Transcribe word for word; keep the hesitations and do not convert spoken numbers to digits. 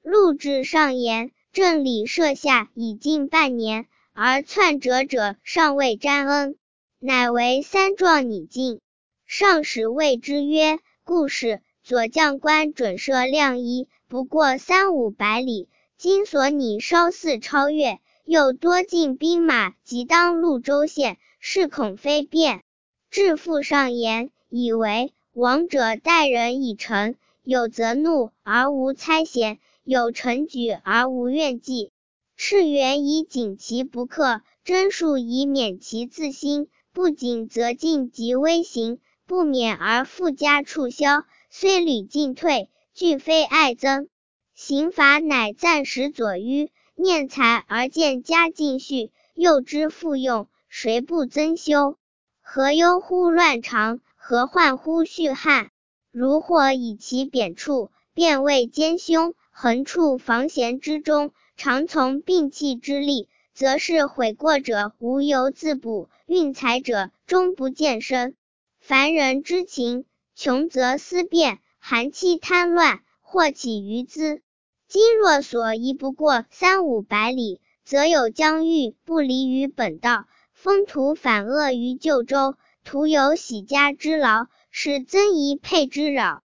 录至上言，正礼设下已近半年，而篡折者尚未沾恩，乃为三状拟进。上使谓之曰：故事左将官准设量一，不过三五百里，今所拟稍似超越，又多进兵马，即当潞州县，是恐非便。至复上言，以为王者待人以诚，有则怒而无猜嫌，有成举而无怨计。赤原以警其不克，真数以免其自新。不谨则进及微刑，不免而复加处消，虽屡进退，俱非爱增。刑罚乃暂时左迂，念才而见加进序，又之复用，谁不增修？何忧乎乱常？何患乎续汉？如或以其贬黜，便为奸凶，横处防闲之中，常从摒弃之力，则是悔过者无由自补，运财者终不见身。凡人之情，穷则思变，寒期贪乱，或起于兹。今若所宜不过三五百里，则有疆域不离于本道，风土反恶于旧州，徒有喜家之劳，是曾夷沛之扰。